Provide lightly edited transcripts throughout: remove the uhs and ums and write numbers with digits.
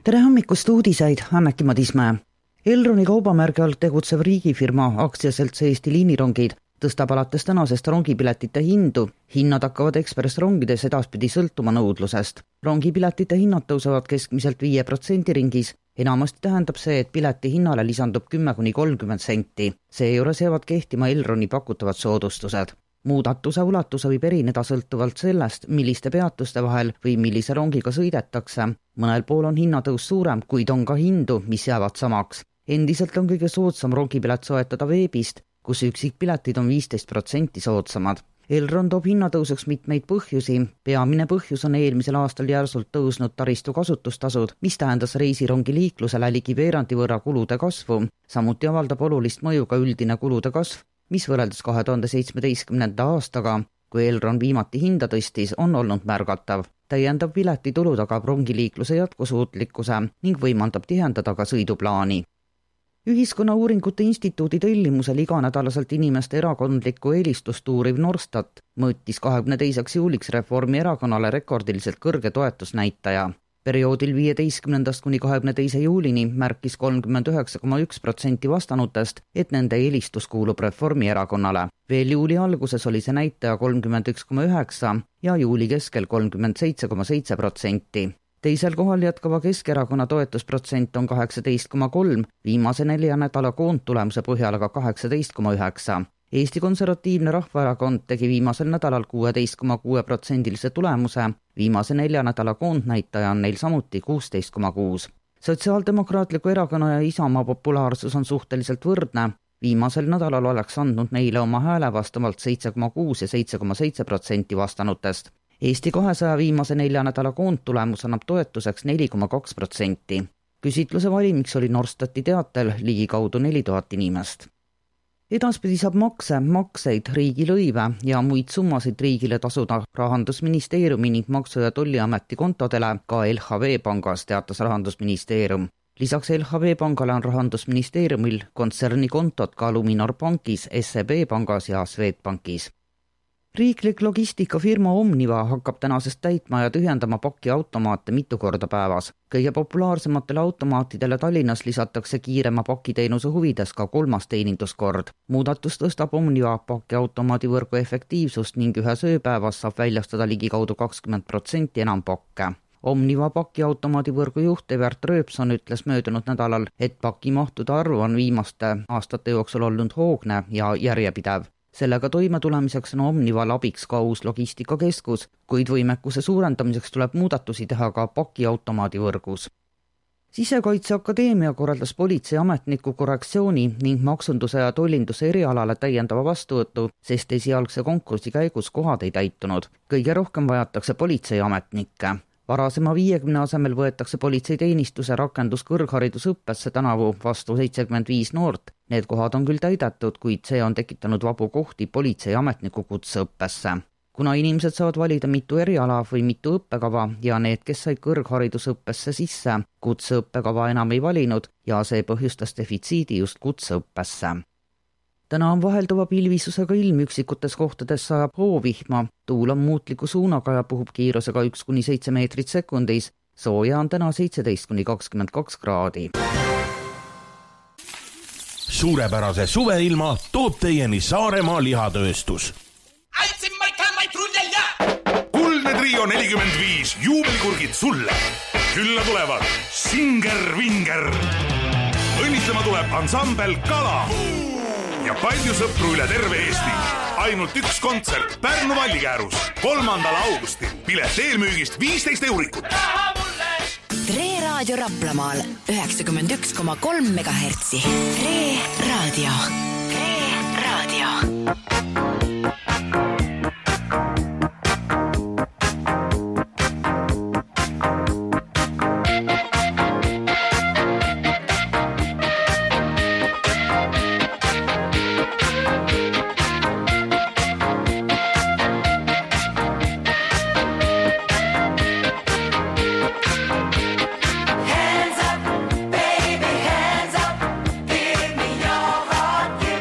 Tere hommikust uudiseid, Anneki Madismäe. Elroni kaubamärgi all tegutsev riigifirma aktsiaselts Eesti Liinirongid tõstab alates tänasest rongipiletite hindu. Hinnad hakkavad ekspressrongides edaspidi sõltuma nõudlusest. Rongipiletite hinnad tõusevad keskmiselt 5% ringis. Enamasti tähendab see, et pileti hinnale lisandub 10–30 senti. Seejuures jäävad kehtima Elroni pakutavad soodustused. Muudatuse ulatus võib erineda sõltuvalt sellest, milliste peatuste vahel või millise rongiga sõidetakse. Mõnel pool on hinnatõus suurem, kuid on ka hindu, mis jäävad samaks. Endiselt on kõige soodsam rongipilet soetada veebist, kus üksikpiletid on 15% soodsamad. Elron toob hinnatõusuks mitmeid põhjusi. Peamine põhjus on eelmisel aastal järsult tõusnud taristu kasutustasud, mis tähendas reisirongi liiklusele ligi veerandi võrra kulude kasvu. Samuti avaldab olulist mõju ka üldine kulude kasv, mis võrreldes 2017. aastaga, kui Elron viimati hinda tõstis, on olnud märgatav. Täiendav piletitulu tagab rongiliikluse jätkusuutlikkuse ning võimaldab tihendada ka sõiduplaani. Ühiskonnauuringute instituudi tellimusel iganädalaselt inimeste erakondlikku eelistust uuriv Norstat mõõtis 22. juuliks Reformierakonnale rekordiliselt kõrge toetusnäitaja. Perioodil 15–22. juulini märkis 39,1% vastanutest, et nende eelistus kuulub Reformierakonnale. Veel juuli alguses oli see näitaja 31,9% ja juuli keskel 37,7%. Teisel kohal jätkava Keskerakonna toetusprotsent on 18,3%, viimase 4 nädala koondtulemuse põhjal aga 18,9%. Eesti Konservatiivne Rahvaerakond tegi viimasel nädalal 16,6% tulemuse, viimase 4 nädala koondnäitaja on neil samuti 16,6%. Sotsiaaldemokraatliku erakonna ja Isamaa populaarsus on suhteliselt võrdne. Viimasel nädalal oleks andnud neile oma hääle vastavalt 7,6% ja 7,7% vastanutest. Eesti 200 viimase 4 nädala koondtulemus annab toetuseks 4,2%. Küsitluse valimiks oli Norstati teatel ligikaudu 4000 inimest. Edaspidi saab makseid, riigilõive ja muid summasid riigile tasuda Rahandusministeeriumi ning Maksu- ja Tolliameti kontodele ka LHV pangas, teatas Rahandusministeerium. Lisaks LHV pangale on Rahandusministeeriumil kontsernikontod ka Luminor Bankis, SEB pangas ja Swedbankis. Riiklik logistikafirma Omniva hakkab tänasest täitma ja tühjendama pakiautomaate mitu korda päevas. Kõige populaarsematele automaatidele Tallinnas lisatakse kiirema pakiteenuse huvides ka 3. teeninduskord. Muudatus tõstab Omniva pakiautomaadivõrgu efektiivsust ning ühes ööpäevas saab väljastada ligikaudu 20% enam pakke. Omniva pakiautomaadivõrgu juht Evert Rööpson ütles möödunud nädalal, et pakimahtude arv on viimaste aastate jooksul olnud hoogne ja järjepidev. Sellega toime tulemiseks on Omnival abiks ka uus logistikakeskus, kuid võimekuse suurendamiseks tuleb muudatusi teha ka pakiautomaadivõrgus. Sisekaitseakadeemia korraldas politseiametniku korrektsiooni ning maksunduse ja tollinduse erialale täiendava vastuvõtu, sest esialgse konkursi käigus kohad ei täitunud. Kõige rohkem vajatakse politseiametnikke. Varasema 50 asemel võetakse politseiteenistuse rakenduskõrgharidusõppesse tänavu vastu 75 noort. Need kohad on küll täidetud, kuid see on tekitanud vabu kohti politseiametniku kutseõppesse. Kuna inimesed saavad valida mitu eriala või mitu õppekava ja need, kes said kõrgharidusõppesse sisse, kutseõppekava enam ei valinud ja see põhjustas defitsiidi just kutseõppesse. Täna on vahelduva pilvisusega ilm, üksikutes kohtades sajab hoovihma, tuul on muutliku suunaga ja puhub kiirusega 1–7 meetrit sekundis. Sooja on täna 17–22 kraadi. Suurepärase suveilma toob teieni Saaremaa lihatööstus. Kuldne Trio 45 juubelikurgid sulle. Külla tulevad Singer-Vinger. Õnnitlema tuleb ansambel Kala. Ja palju sõpru üle terve Eesti. Ainult üks kontsert Pärnu Vallikäärus 3. augustil. Pilet eelmüügist 15 eurikut. Tre Raadio Raplamaal 91,3 MHz. Tre Raadio. Tre Raadio. Hands up, baby, hands up. Give me your heart.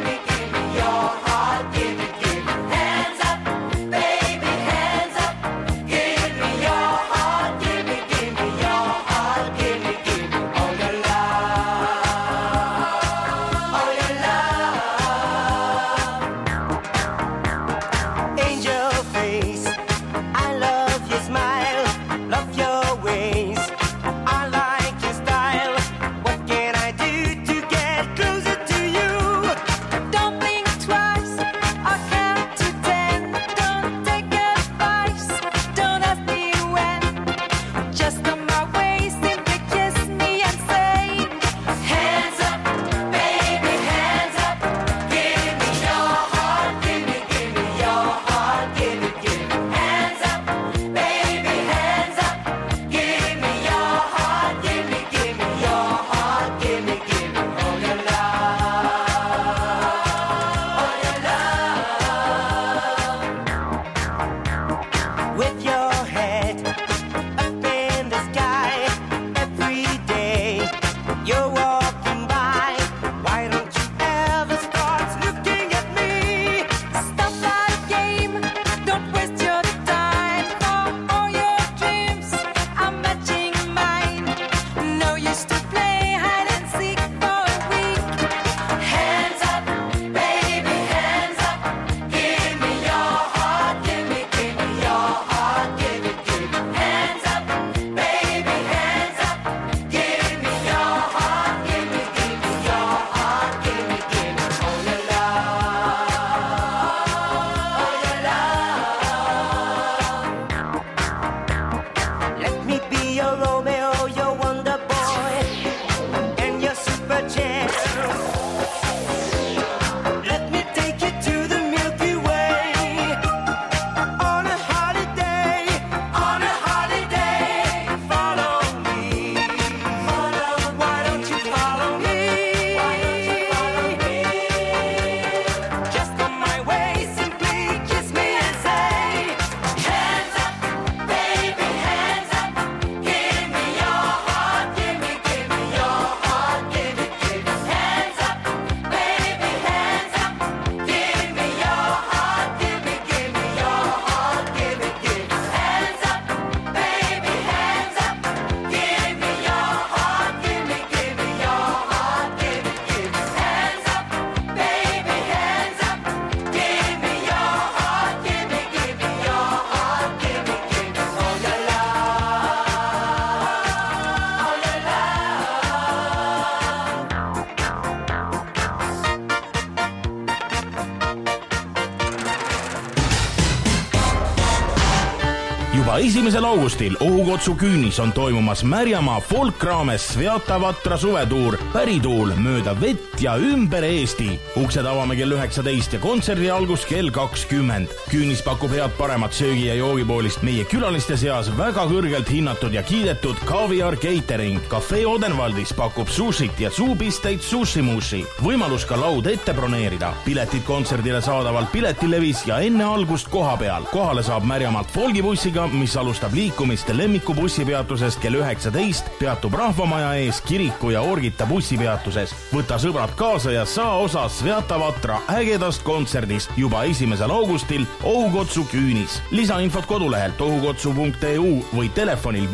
Juba 1. augustil Ohukotsu küünis on toimumas Märjamaa folkraames Svjata Vatra suvetuur Pärituul mööda vett ja ümber Eesti. Uksed avame kell 19 ja kontserdi algus kell 20. Küünis pakub head paremat söögi ja joogipoolist meie külaliste seas väga kõrgelt hinnatud ja kiidetud Kaviar Catering. Cafe Odenvaldis pakub sushit ja suupisteid sushimushi. Võimalus ka laud ette broneerida. Piletid kontserdile saadavalt Piletilevis ja enne algust koha peal. Kohale saab Märjamaalt folgibussiga, mis alustab liikumist Lemmiku bussipeatusest kell 19, peatub Rahvamaja ees Kiriku ja Orgita bussipeatuses. Võta sõbrad kaasa ja saa osa Svjata Vatra ägedast kontserdist juba 1. augustil Ohukotsu küünis. Lisainfot kodulehelt ohukotsu.eu või telefonil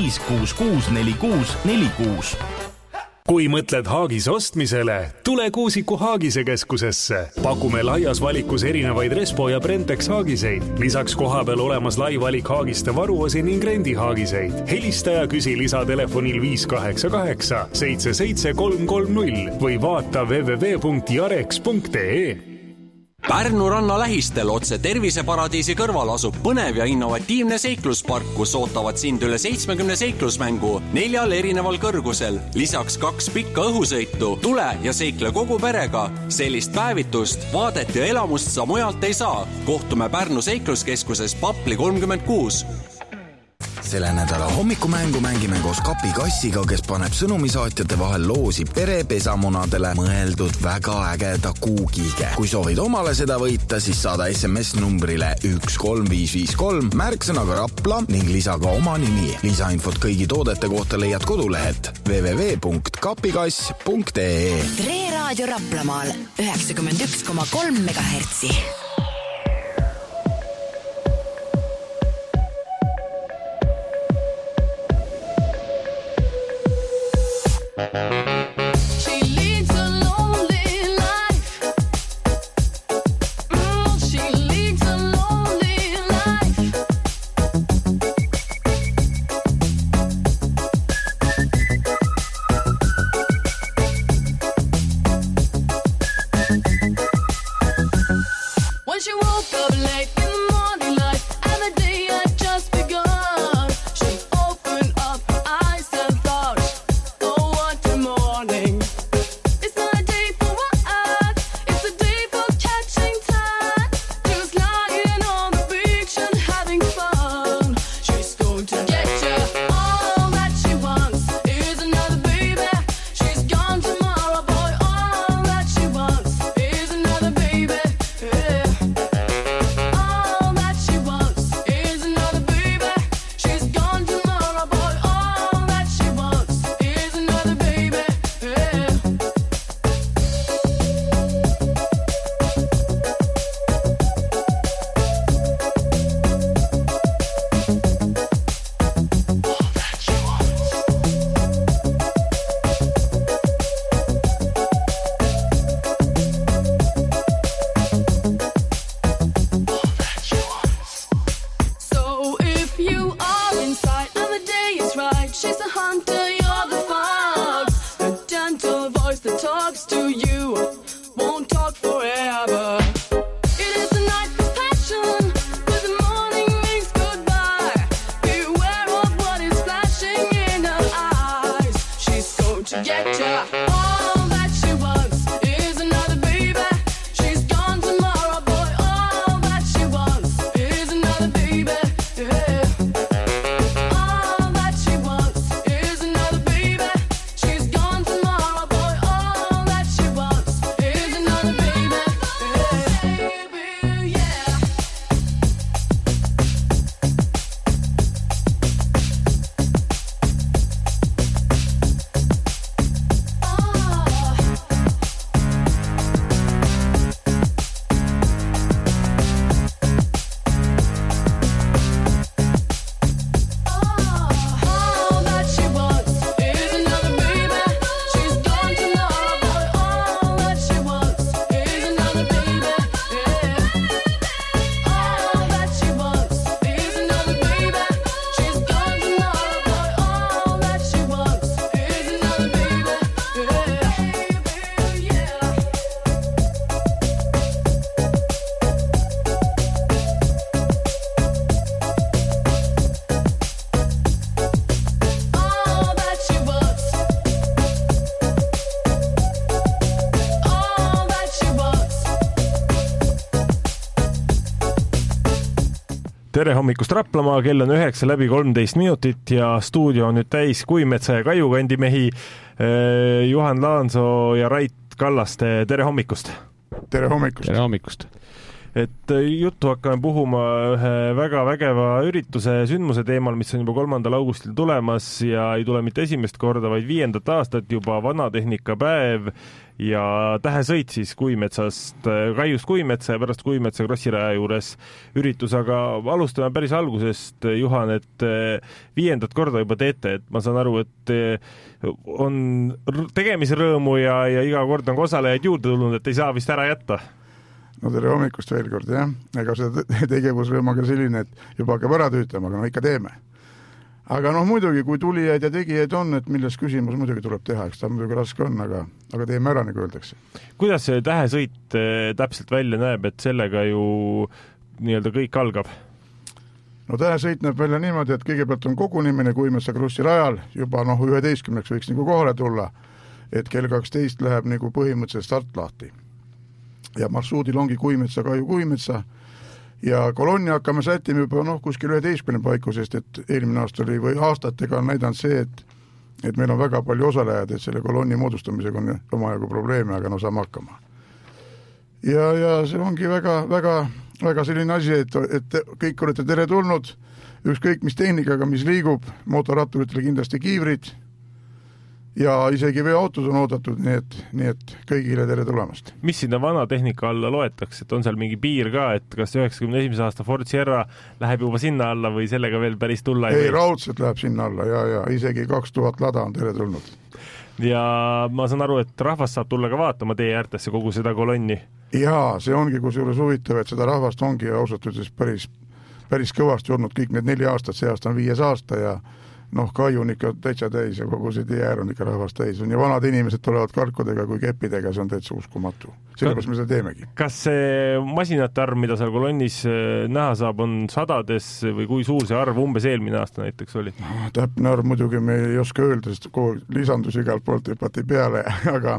55664646. Kui mõtled haagise ostmisele, tule Kuusiku Haagise keskusesse. Pakume laias valikus erinevaid Respo ja Brentex haagiseid. Lisaks koha peal olemas lai valik haagiste varuosi ning rendihaagiseid. Helista ja küsi lisatelefonil 588 77330 või vaata www.jarex.ee. Pärnu ranna lähistel otse Terviseparadiisi kõrval asub põnev ja innovatiivne seikluspark, kus ootavad sind üle 70 seiklusmängu 4 erineval kõrgusel. Lisaks 2 pikka õhusõitu. Tule ja seikle kogu perega. Sellist päevitust, vaadet ja elamust sa mujalt ei saa. Kohtume Pärnu seikluskeskuses Papli 36. Selle nädala hommikumängu mängime koos Kapikassiga, kes paneb sõnumisaatjate vahel loosi perepesamunadele mõeldud väga ägeda kuukiige. Kui soovid omale seda võita, siis saada SMS numbrile 13553 märksõnaga Rapla ning lisa ka oma nimi. Lisainfot kõigi toodete kohta leiad kodulehelt www.kapikass.ee. Tre Raadio Raplamaal 91,3 MHz. Tere hommikust Raplamaa, kell on 9:13 ja stuudio on nüüd täis Kuimetsa ja Kaiukandi mehi, Juhan Laansoo ja Rait Kallaste. Tere hommikust! Tere hommikust! Tere hommikust! Et juttu hakkame puhuma ühe väga vägeva ürituse sündmuse teemal, mis on juba 3. augustil tulemas ja ei tule mitte esimest korda, vaid 5. aastat juba vanatehnika päev ja tähesõit siis Kuimetsast, Kaiust Kuimetsa ja pärast Kuimetsa krossiraja juures üritus, aga alustame päris algusest, Juhan, et 5. korda juba teete, et ma saan aru, et on tegemisrõõmu ja iga kord on osalejaid juurde tulnud, et ei saa vist ära jätta. No tere hommikust veel kord, jah. Ega see tegevusrõõm on ka selline, et juba hakkab ära tüütama, aga ikka teeme. Aga muidugi, kui tulijaid ja tegijaid on, et milles küsimus muidugi tuleb teha, eks ta muidugi raske on, aga teeme ära, nagu öeldakse. Kuidas see tähesõit täpselt välja näeb, et sellega ju nii-öelda kõik algab? No tähesõit näeb välja niimoodi, et kõigepealt on kogunemine Kuimetsa krossirajal, juba 11 võiks nagu kohale tulla, et kell 12 läheb nagu põhimõtteliselt start lahti. Ja marsruudil ongi Kuimetsa, Kaiu Kuimetsa ja kolonni hakkame sättima juba kuskil 11 paiku, sest et eelmine aasta oli või aastatega on näidanud see, et meil on väga palju osalejad, et selle kolonni moodustamisega on omajagu probleeme, aga saame hakkama. Ja see ongi väga selline asi, et kõik olete tere tulnud, ükskõik mis tehnikaga, mis liigub, mootorratturitele kindlasti kiivrid, ja isegi veoautud on oodatud, nii et kõigile tere tulemast. Mis sinna vana tehnika alla loetakse, et on seal mingi piir ka, et kas 91. aasta Ford Sierra läheb juba sinna alla või sellega veel päris tulla? Ei, raudselt läheb sinna alla ja isegi 2000 lada on tere tulnud. Ja ma saan aru, et rahvast saab tulla ka vaatama teie äärtesse kogu seda kolonni. Jaa, see ongi kusjuures huvitav, et seda rahvast ongi ausatuses päris kõvasti olnud kõik need 4 aastat, see aasta on 5. aasta ja Kaiu on ikka täitsa täis ja kogu see tiäär on ikka rahvast täis. Ja vanad inimesed tulevad karkudega kui keppidega, see on täitsa uskumatu. Sellepärast me seda teemegi. Kas see masinate arv, mida seal kolonnis näha saab, on sadades või kui suur see arv umbes eelmine aasta näiteks oli? Täpne arv muidugi me ei oska öelda, sest lisandus igalt poolt hüpati peale, aga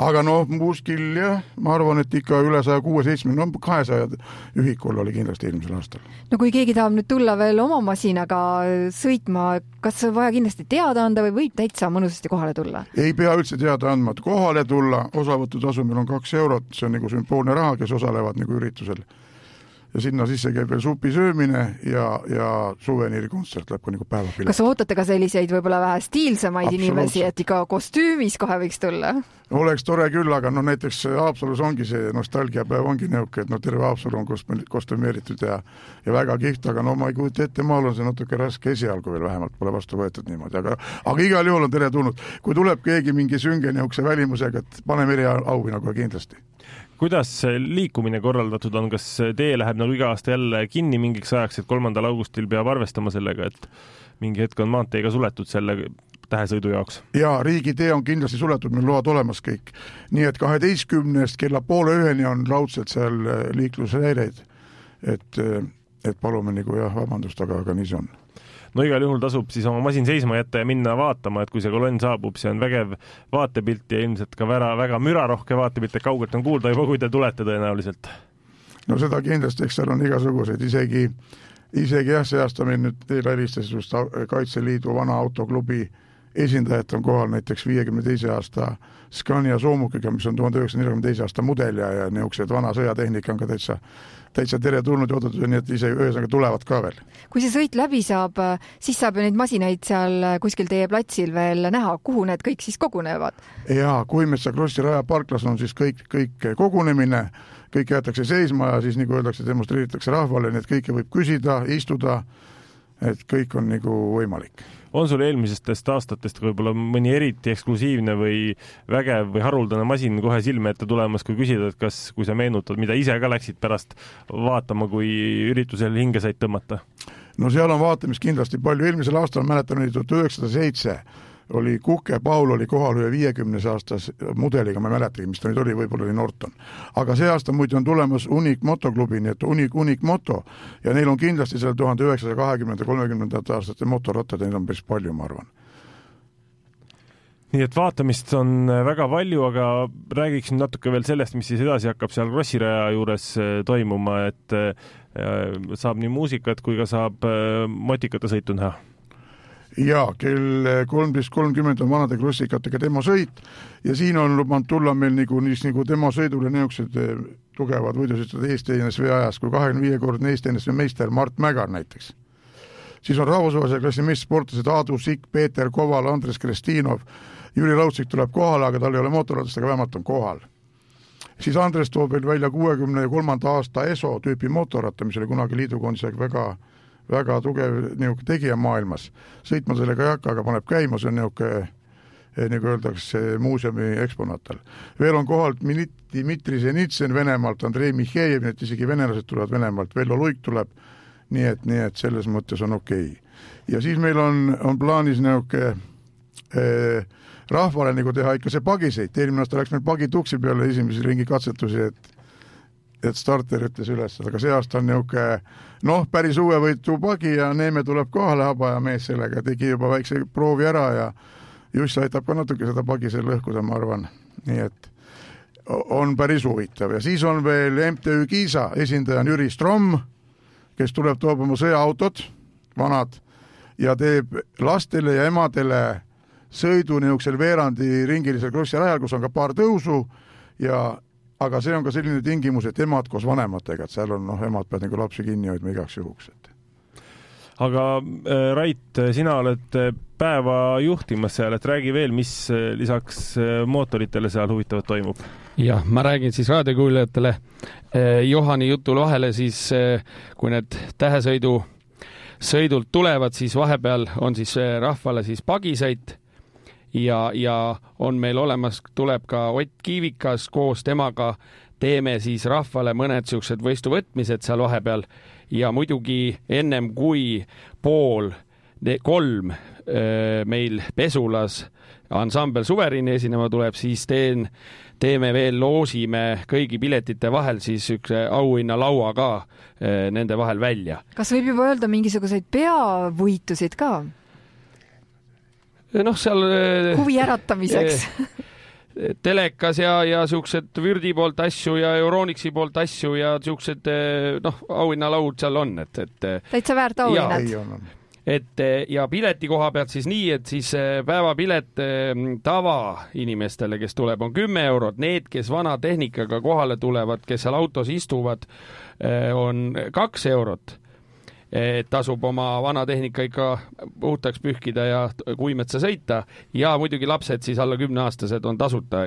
kuskil jah, ma arvan, et ikka üle 160-70, 200 ühikul oli kindlasti eelmisel aastal. No kui keegi tahab nüüd tulla veel oma masinaga sõitma, kas on vaja kindlasti teada anda või võib täitsa mõnusasti kohale tulla? Ei pea üldse teada andma, et kohale tulla, osavõtutasu meil on 2 eurot, see on nagu sümboolne raha, kes osalevad nagu üritusel. Ja sinna sisse käib veel supi söömine ja suveniirikontsert läheb ka nagu päevapilet. Kas ootate ka selliseid võib-olla vähe stiilsemaid inimesi, et ikka kostüümis kohe võiks tulla? Oleks tore küll, aga näiteks Haapsalus ongi see nostalgiapäev ongi nõuke, et terve Haapsalu on kostümeeritud ja väga kiht, aga ma ei kujuta ette, maal on see natuke raske esialgu veel vähemalt, pole vastu võetud niimoodi, aga igal juhul on tere tulnud. Kui tuleb keegi mingi sünge niukse välimusega, et paneme eriauhinna kohe kindlasti. Kuidas liikumine korraldatud on? Kas tee läheb nagu iga aasta jälle kinni mingiks ajaks, et 3. augustil peab arvestama sellega, et mingi hetk on maanteega suletud selle tähesõidu jaoks? Jaa, riigitee on kindlasti suletud, meil load olemas kõik. Nii et 12 kella 12:30 on raudselt seal liiklushäireid, et palume nagu vabandust, aga nii see on. No igal juhul tasub siis oma masin seisma jätta ja minna vaatama, et kui see kolonn saabub, see on vägev vaatepilt ja ilmselt ka väga mürarohke vaatepilt, et kaugelt on kuulda juba, kui te tulete tõenäoliselt. No seda kindlasti, eks seal on igasuguseid, isegi see aasta meil nüüd teile helistas just Kaitseliidu vana autoklubi esindajad on kohal, näiteks 52. aasta Scania soomukiga, mis on 1942. aasta mudel ja niisugused vana sõjatehnika on ka täitsa tere tulnud ja oodatud, nii et ise ühesõnaga tulevad ka veel. Kui see sõit läbi saab, siis saab ju neid masinaid seal kuskil teie platsil veel näha, kuhu need kõik siis kogunevad? Jaa, Kuimetsa krossiraja parklas on siis kõik kogunemine, kõik jäetakse seisma ja siis nagu öeldakse, demonstreeritakse rahvale, nii et kõike võib küsida, istuda, et kõik on nagu võimalik. On sul eelmisest aastatest võib-olla mõni eriti eksklusiivne või vägev või haruldane masin kohe silme ette tulemas, kui küsida, et kui sa meenutad, mida ise ka läksid pärast vaatama, kui üritusel hinge said tõmmata? No seal on vaatamist kindlasti palju. Eelmisel aastal mäletan 1907 oli Kuke Paul oli kohal ühe 50 aastas mudeliga, ma ei mäletagi, mis ta nüüd oli, võib-olla oli Norton. Aga see aasta muidu on tulemas Unique Motoklubi, nii et Unique Moto ja neil on kindlasti seal 1920-30 aastate motorrattad, neil on päris palju, ma arvan. nii et vaatamist on väga palju, aga räägiksin natuke veel sellest, mis siis edasi hakkab seal Krossiraja juures toimuma, et saab nii muusikat kui ka saab motikate sõitu näha. Ja kell 13.30 on vanade krossikatega demosõit ja siin on lubanud tulla meil nagu demosõidule niisugused tugevad võidusõitjad Eesti NSV ajas kui 25-kordne Eesti NSV meister Mart Mägar näiteks. Siis on rahvusvahelise klassi meistersportlased Aadu Sikk, Peeter Koval, Andres Kristinov, Jüri Laudsik tuleb kohale, aga tal ei ole mootorratast, aga vähemalt on kohal. Siis Andres toob veel välja 63. aasta ESO tüüpi mootorratta, mis oli kunagi liidukondisega väga tugev tegija maailmas. Sõitma sellega ei hakka, aga paneb käima, see on nagu öeldakse muuseumi eksponaatal. Veel on kohalt Dmitri Zenitsen Venemaalt, Andrei Mihhejev, nii et isegi venelased tulevad Venemaalt, Vello Luik tuleb, nii et selles mõttes on okei. Ja siis meil on plaanis rahvale nagu teha ikka see pagiseit. Eelmine aasta läks meil pagituksi peale esimesi ringi katsetusi, et starter ütles üles, aga see aasta on päris uue võitu pagi ja Neeme tuleb kohale haba ja mees sellega tegi juba väikse proovi ära ja just aitab ka natuke seda pagisel lõhkuda, ma arvan. Nii et on päris huvitav. Ja siis on veel MTÜ Kiisa esindaja Jüri Strom, kes tuleb toob oma sõjaautod, vanad, ja teeb lastele ja emadele sõidu niisugusel veerandi ringilisel Krossirajal, kus on ka paar tõusu aga see on ka selline tingimus, et emad koos vanematega, et seal on emad peavad nagu lapsi kinni hoidma igaks juhuks. Aga Rait, sina oled päeva juhtimas seal, et räägi veel, mis lisaks mootoritele seal huvitavat toimub. Jah, ma räägin siis raadiokuulijatele Johani jutul vahele, siis kui need tähesõidult tulevad, siis vahepeal on siis rahvale siis pagisõit ja on meil olemas, tuleb ka Ott Kiivikas, koos temaga teeme siis rahvale mõned siuksed võistuvõtmised seal vahepeal ja muidugi ennem kui 2:30 meil Pesulas ansambel Suverini esinema tuleb, siis teeme veel, loosime kõigi piletite vahel siis üks auhinna laua ka nende vahel välja. Kas võib juba öelda mingisuguseid peavõitusid ka? Seal huvi äratamiseks. Telekas ja siuksed Vürdi poolt asju ja Euronixi poolt asju ja siuksed auhinnalaud seal on. Täitsa väärt auhinnad. Ja pileti koha pealt siis nii, et siis päevapilet tavainimestele, kes tuleb, on 10 €. Need, kes vana tehnikaga kohale tulevad, kes seal autos istuvad, on 2 €. Tasub oma vana tehnika ikka puhtaks pühkida ja kuimetsa sõita ja muidugi lapsed siis alla 10-aastased on tasuta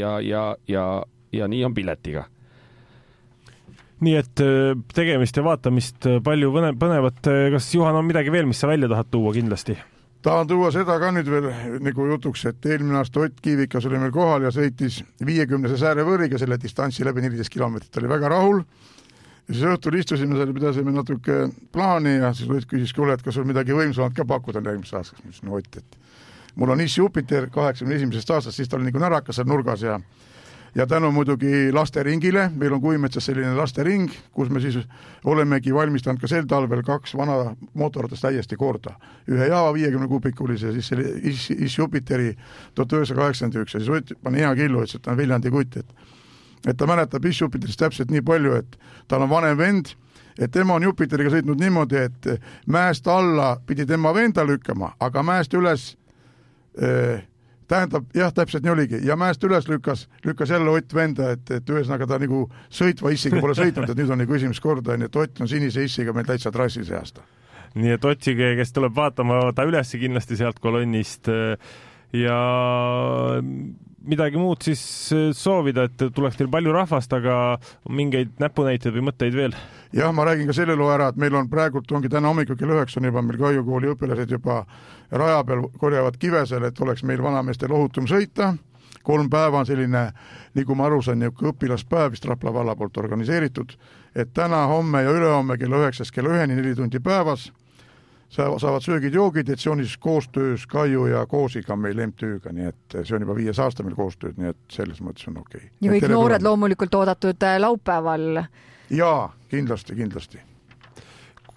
ja nii on piletiga. Nii et tegemist ja vaatamist palju põnevat. Kas Juhan on midagi veel, mis sa välja tahad tuua kindlasti? Tahan tuua seda ka nüüd veel nagu jutuks, et eelmine aasta Ott Kiivikas oli meil kohal ja sõitis 50 säärevõriga selle distantsi läbi 14 kilomeetrit. Oli väga rahul. Ja siis õhtul istusime seal, pidasime natuke plaani ja siis küsis kuule, et kas sul midagi võimsamalt ka pakkuda järgmises aastaks. Ma ütlesin, Ott, et mul on Issi Jupiter 81. aastast, siis ta oli nagu närakas seal nurgas ja tänu muidugi lasteringile, meil on Kuimetsas selline lastering, kus me siis olemegi valmistanud ka sel talvel 2 vana mootorratast täiesti korda. Ühe Java 50 kubikulise, siis selle Issi Jupiteri 1981 ja siis Ott pani hea killu, et ta on Viljandi kutt, et ta mäletab Issi Jupiterist täpselt nii palju, et tal on vanem vend, et tema on Jupiteriga sõitnud niimoodi, et mäest alla pidi tema venda lükkama, aga mäest üles tähendab, jah, täpselt nii oligi. Ja mäest üles lükkas jälle Ott venda, et ühesõnaga ta nagu sõitva issiga pole sõitnud, et nüüd on nagu esimest korda, et Ott on sinise issiga meil täitsa trassi see aasta. Nii et otsige, kes tuleb vaatama ta ülesse kindlasti sealt kolonnist ja midagi muud siis soovida, et tuleks teil palju rahvast, aga mingeid näpunäiteid või mõtteid veel? Jah, ma räägin ka selle loo ära, et meil on praegult ongi täna hommikul kell 9 juba meil Kaiu kooli õpilased juba raja peal korjavad kivesel, et oleks meil vanameestel ohutum sõita. 3 päeva on selline, nagu ma aru sain, õpilaspäev vist Rapla valla poolt organiseeritud, et täna, homme ja ülehomme kell 9 kell 1 4 tundi päevas saavad söögid-joogid, et see on siis koostöös Kaiu ja Koosiga meil MTÜ-ga, nii et see on juba 5 aasta meil koostööd, nii et selles mõttes on okei. Ja kõik noored loomulikult oodatud laupäeval. Jaa, kindlasti.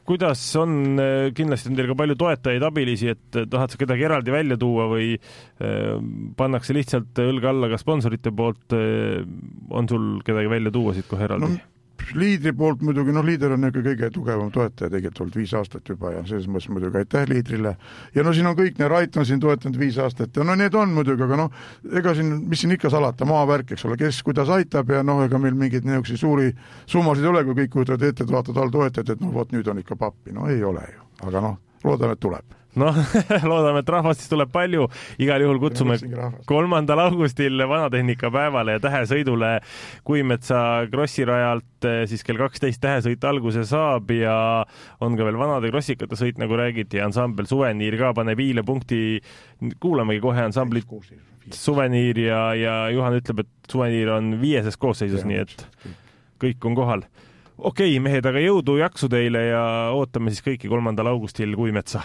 kuidas on, kindlasti on teil ka palju toetajaid, abilisi, et tahad sa kedagi eraldi välja tuua või pannakse lihtsalt õlga alla ka sponsorite poolt, on sul kedagi välja tuua siit kohe eraldi? No, Liidri poolt muidugi, Liider on kõige tugevam toetaja tegelikult olnud 5 aastat juba ja selles mõttes muidugi aitäh Liidrile. Ja siin on kõik, Rait on siin toetanud 5 aastat ja need on muidugi, aga ega siin, mis siin ikka salata, maavärk, eks ole, kes kuidas aitab ja ega meil mingeid neoksi suuri summasid ei ole, kui kõik kujutavad ette, et vaatad all toetajad, et vot nüüd on ikka pappi, ei ole ju, aga loodame, et tuleb. Loodame, et rahvast siis tuleb palju. Igal juhul kutsume 3. augustil vanatehnika päevale ja tähesõidule Kuimetsa krossirajalt siis kell 12 tähesõit alguse saab ja on ka veel vanade krossikate sõit, nagu räägiti, ja ansambel Suveniir ka paneb hiile punkti. Kuulamegi kohe ansamblit Suveniir ja Juhan ütleb, et Suveniir on 5. koosseisus, nii et kõik on kohal. Okei, mehed, aga jõudu, jaksu teile ja ootame siis kõiki 3. augustil Kuimetsa.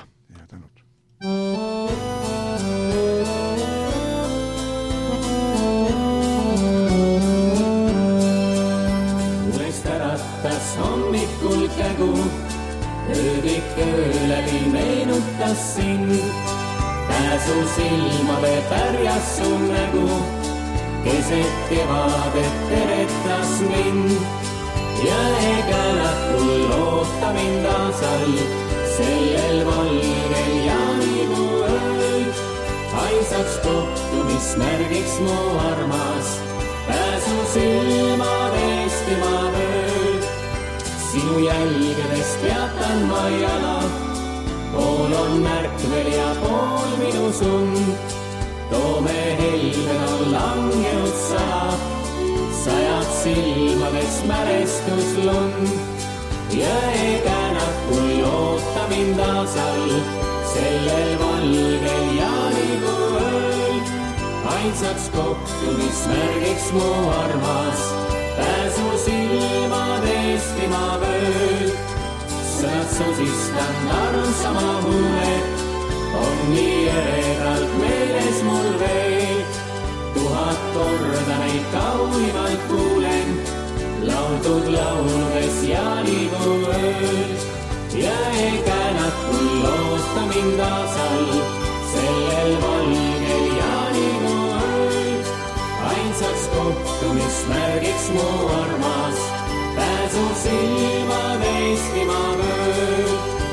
Uuest äratas hommikul kägu, öödik öö läbi meenutas sind. Pääsu silmade pärjas su nägu, keset kevadet teretas mind. Ja egalattul loota mind aasal, sellel valgel jaanikuu ööl. Aisaks kohtumismärgiks mu armas, pääsu silmadest ma vööl. Sinu jälgedest teatan ma jala, pool on märkvel ja pool minu sund. Toome helved on langenud sala, sajad silmades mälestuslund. Ja eganakul loota mind aasal, sellel valgel jaanikuu ööl. Ainsaks kohtumismärgiks mu armas, pääsu silmadest ma vööl. Sõnad sosistan armsama huule, on nii eredalt meeles mul veel. 1000 korda neid kaunimalt kuulen, laudud lauludes jaanikuu ööl. Ja eganakul loota mind aasal, sellel valgel jaanikuu ööl. Ainsaks kohtumismärgiks mu armas, pääsu silmadest ma vööl.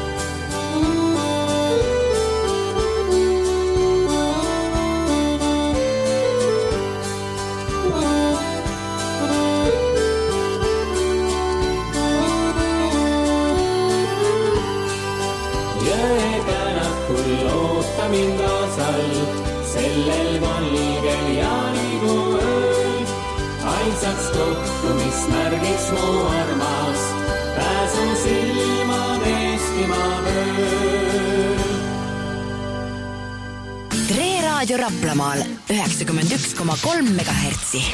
Mind aasal, sellel valgel jaanikuu ööl. Ainsaks kohtumismärgiks mu armas, pääsu silmadest ma vööl. Tre Raadio Raplamaal 91,3 MHz.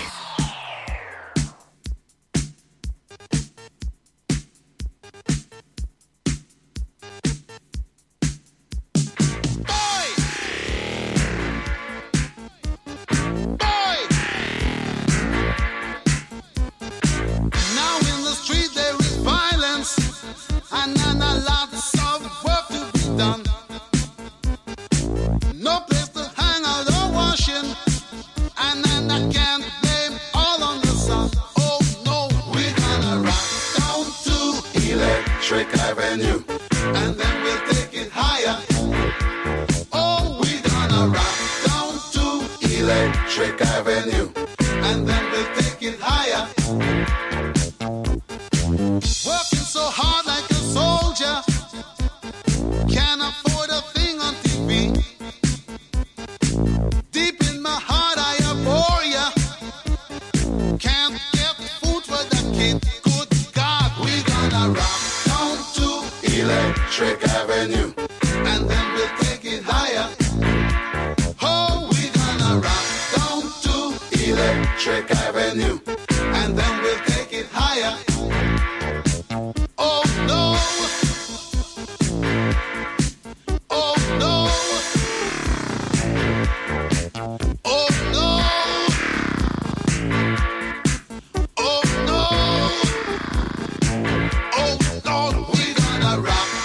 Rock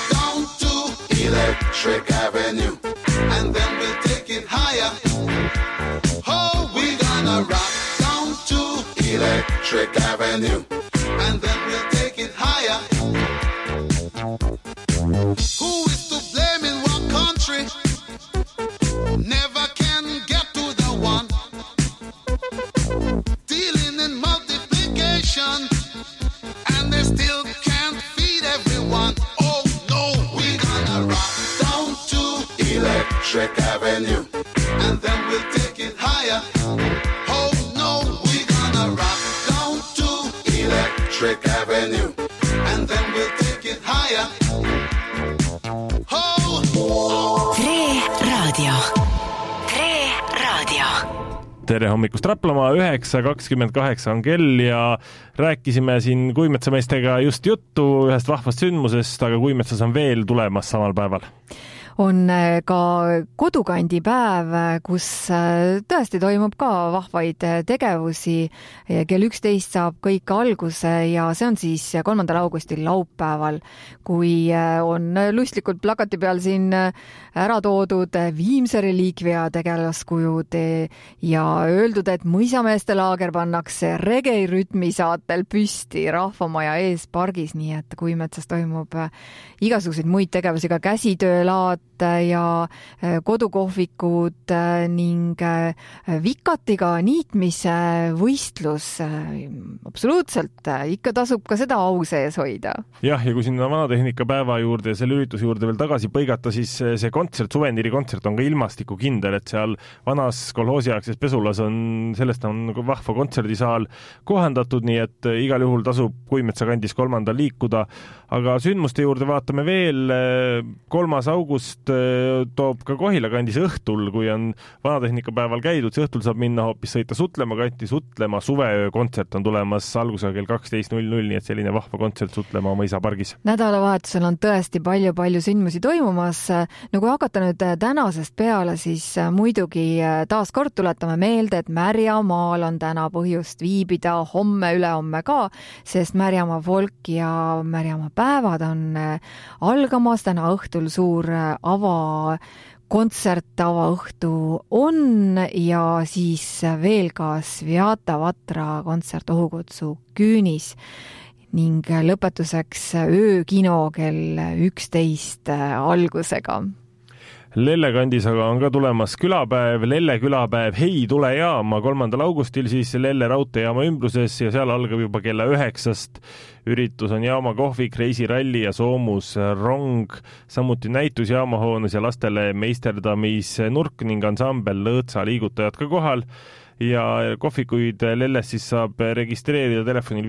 Electric Avenue, and then we'll take it higher. Oh, we're gonna rock down to Electric Avenue, and then we'll take it higher. Who is to blame in one country? Never can get to the one. Dealing in multiplication, and they still can't feed everyone. Oh no, we're gonna rock down to Electric Avenue, and then we'll take it higher. Oh no, we're gonna rock down to Electric Avenue, and then we'll take it higher. Tere hommikust Raplamaa, 9.28 on kell ja rääkisime siin Kuimetsameestega just juttu ühest vahvast sündmusest, aga Kuimetsas on veel tulemas samal päeval. On ka kodukandipäev, kus tõesti toimub ka vahvaid tegevusi. Kell 11 saab kõik alguse ja see on siis 3. augustil laupäeval, kui on lustlikult plakati peal siin ära toodud Viimse reliikvia tegelaskujud ja öeldud, et mõisameeste laager pannakse reggae rütmisaatel püsti Rahvamaja ees pargis, nii et Kuimetsas toimub igasuguseid muid tegevusi, ka käsitöölaad ja kodukohvikud ning vikatiga niitmise võistlus. Absoluutselt, ikka tasub ka seda au sees hoida. Jah, ja kui sinna vanatehnika päeva juurde ja selle ürituse juurde veel tagasi põigata, siis see kontsert, suveniirikontsert on ka ilmastiku kindel, et seal vanas kolhoosiaegses pesulas sellest on vahva kontserdisaal kohandatud, nii et igal juhul tasub Kuimetsa kandis 3. liikuda. Aga sündmuste juurde vaatame veel. 3. august toob ka Kohila kandis õhtul, kui on vanatehnikapäeval käidud, see õhtul saab minna hoopis sõita Sutlema kanti. Sutlema suveöö kontsert on tulemas algusega kell 12.00, nii et selline vahva kontsert Sutlema mõisapargis. Nädalavahetusel on tõesti palju sündmusi toimumas. No kui hakata nüüd tänasest peale, siis muidugi taas kord tuletame meelde, et Märjamaal on täna põhjust viibida, homme, ülehomme ka, sest Märjamaa folk ja Märjamaa päevad on algamas. Täna õhtul suur avakontsert, avaõhtu on ja siis veel ka Svjata Vatra kontsert Ohukutsu Küünis ning lõpetuseks öökino kell 11 algusega. Lelle kandis aga on ka tulemas külapäev, Lelle külapäev Hei tule jaama 3. augustil siis Lelle raudteejaama ümbruses ja seal algab juba kella 9. Üritus on jaama kohvik, reisiralli ja soomus rong, samuti näitus jaamahoones ja lastele meisterdamisnurk ning ansambel Lõõtsa liigutajad ka kohal. Ja kohvikuid Lelles siis saab registreerida telefonil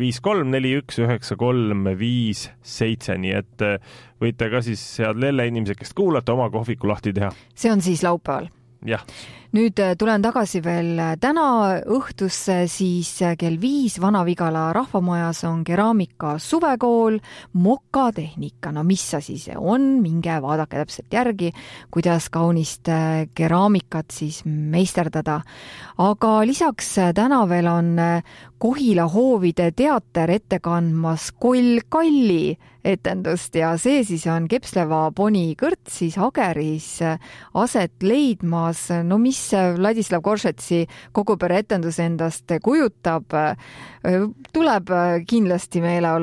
53419357, nii et võite ka siis head Lelle inimesed, kes kuulate, oma kohviku lahti teha. See on siis laupäeval. Jah. Nüüd tulen tagasi veel täna õhtusse, siis kell 5 Vana-Vigala rahvamajas on keraamika suvekool Mokatehnika. No mis asi see on? Minge vaadake täpselt järgi, kuidas kaunist keraamikat siis meisterdada. Aga lisaks täna veel on Kohila hoovide teater ette kandmas Koll Kalli etendust ja see siis on Kepsleva Poni kõrtsis Hageris aset leidmas. No mis Vladislav Koršetsi kogupere etendus endast kujutab, tuleb kindlasti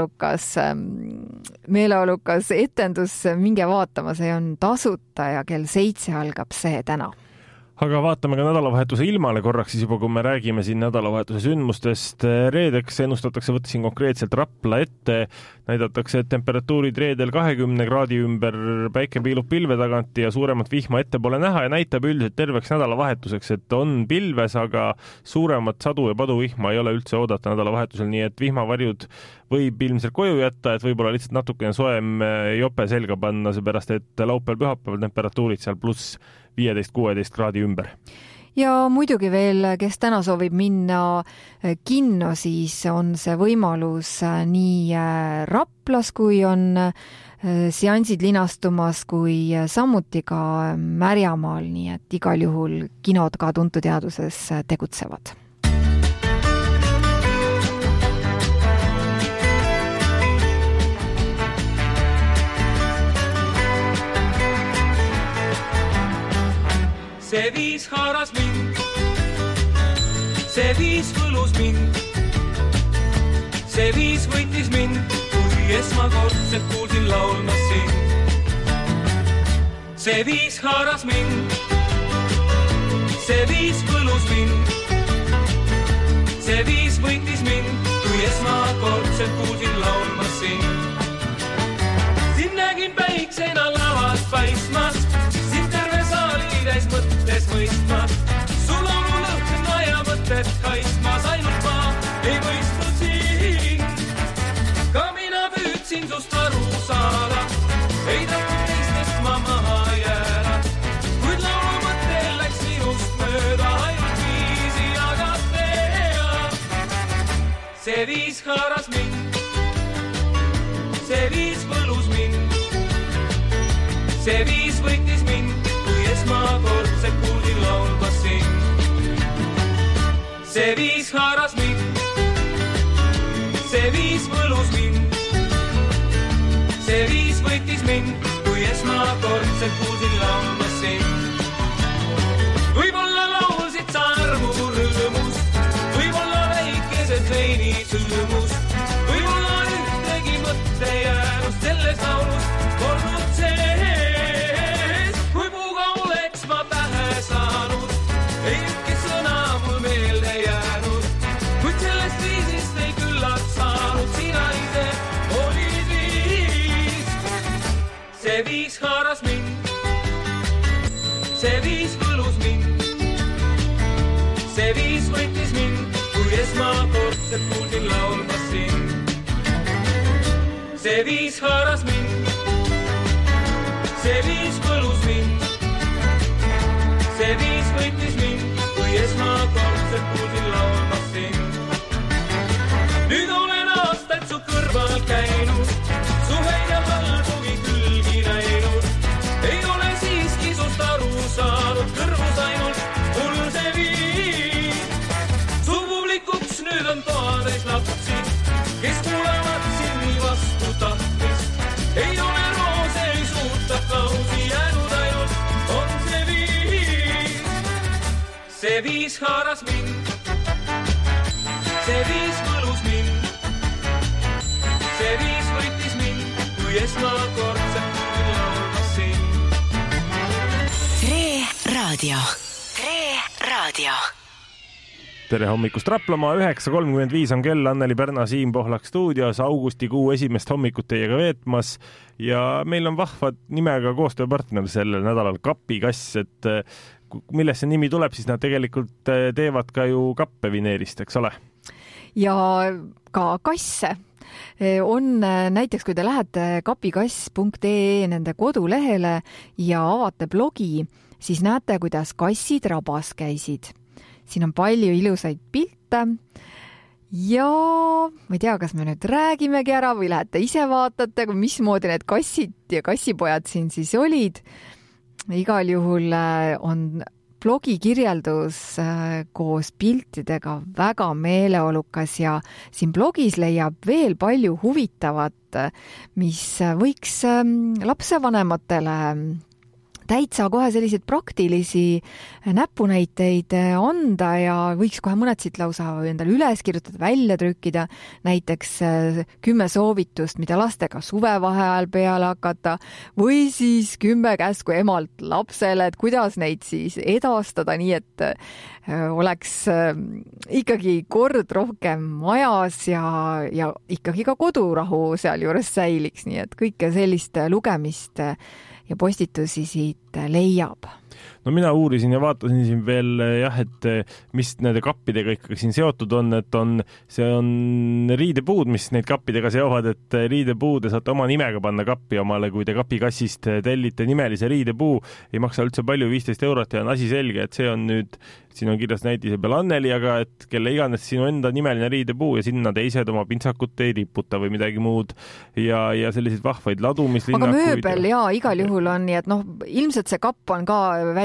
meeleolukas etendus, minge vaatama, see on tasuta ja kell 7 algab see täna. Aga vaatame ka nädalavahetuse ilmale korraks, siis juba kui me räägime siin nädalavahetuse sündmustest. Reedeks ennustatakse, võtsin konkreetselt Rapla ette, näidatakse, et temperatuurid reedel 20 kraadi ümber, päike piilub pilve tagant ja suuremat vihma ette pole näha ja näitab üldiselt terveks nädalavahetuseks, et on pilves, aga suuremat sadu ja paduvihma ei ole üldse oodata nädalavahetusel, nii et vihmavarjud võib ilmselt koju jätta, et võib-olla lihtsalt natukene soem jope selga panna, seepärast et laupäeval-pühapäeval temperatuurid seal pluss 15-16 kraadi ümber. Ja muidugi veel, kes täna soovib minna kinno, siis on see võimalus nii Raplas, kui on seansid linastumas, kui samuti ka Märjamaal, nii et igal juhul kinod ka tuntud teaduses tegutsevad. haaras mind, see viis võlus mind, see viis võitis mind, kui esmakordselt kuulsin laulmas sind. See viis haaras mind, see viis võlus mind, see viis võitis mind, kui esmakordselt kuulsin laulmas sind. Siin nägin päiksena lavas paismas, siin terve saali täis mõttes mõistmas, sul on mul õhkna ja mõtted kaismas, ainult ma ei mõistnud sind. Ka mina püüdsin sust aru saada, ei tahtnud teistest ma maha jääda, kuid laulu mõttel läks minust mööda, ainult viisi aga teha. See viis haaras mind, see viis võlus mind, see viis võitis mind, kui esmakordselt kuulsin laulmas sind. See viis haaras mind, see viis võlus mind, see viis võitis mind, kui esmakordselt kuulsin laulmas sind. Võib-olla laulsid sa armu rõõmust, võib-olla väikesed veini sõõmust, võib-olla ühtegi mõtte jäänust selles laulus olnud sees. Kui puuga oleks ma pähe saanud, ei ükski sõna mul meelde jäänud, kuid sellest viisist ei küllalt saanud, sina ise olid viis. See viis haaras mind, see viis võlus mind, see viis võitis mind, kui esmakordselt kuulsin laulmas sind. See viis haaras mind, see viis võlus mind, see viis võitis mind, kui esmakordselt kuulsin laulmas sind. Nüüd olen aastaid su kõrval käinud, su häid ja halbugi külgi näinud, ei ole siiski sust aru saanud, kõrvus ainult mul see viis. Su publikuks nüüd on toades lapsi, kes kuulevad sind nii vastu tahtmist, ei ole roose, ei suuta kausi jäänud, ainult on see viis. See viis haaras mind, see viis võlus mind, see viis võitis mind, kui esmakordselt kuulsin laulmas sind. Tre Raadio. Tere hommikust Raplamaa, 9.35 on kell, Anneli Pärna, Siim Pohlak stuudios, augustikuu esimest hommikut teiega veetmas ja meil on vahvad nimega koostööpartner sellel nädalal, Kapikass, et millest see nimi tuleb, siis nad tegelikult teevad ka ju kappe vineerist, eks ole? Ja ka kasse on näiteks, kui te lähete kapikass.ee nende kodulehele ja avate blogi, siis näete, kuidas kassid rabas käisid. Siin on palju ilusaid pilte ja ma ei tea, kas me nüüd räägimegi ära või lähete ise vaatate, mismoodi need kassid ja kassipojad siin siis olid. Igal juhul on blogi kirjeldus koos piltidega väga meeleolukas ja siin blogis leiab veel palju huvitavat, mis võiks lapsevanematele täitsa kohe selliseid praktilisi näpunäiteid anda ja võiks kohe mõned siit lausa endale üles kirjutada, välja trükkida, näiteks 10 soovitust, mida lastega suvevaheajal peale hakata või siis 10 käsku emalt lapsele, et kuidas neid siis edastada nii, et oleks ikkagi kord rohkem majas ja ikkagi ka kodurahu sealjuures säiliks, nii et kõike sellist lugemist ja postitusi siit leiab. No mina uurisin ja vaatasin siin veel et mis nende kappidega ikkagi siin seotud on, et see on riidepuud, mis neid kappidega seovad, et riidepuude saate oma nimega panna kappi omale, kui te kapikassist tellite nimelise riidepuu, ei maksa üldse palju, 15 eurot ja on asi selge, et see on nüüd, siin on kirjas näitise peal Anneli, aga et kelle iganes sinu enda nimeline riidepuu ja sinna teised oma pintsakut ei riputa või midagi muud ja selliseid vahvaid ladumislinnakuid. Aga mööbel ja igal juhul on nii, et ilmselt see kapp on ka välja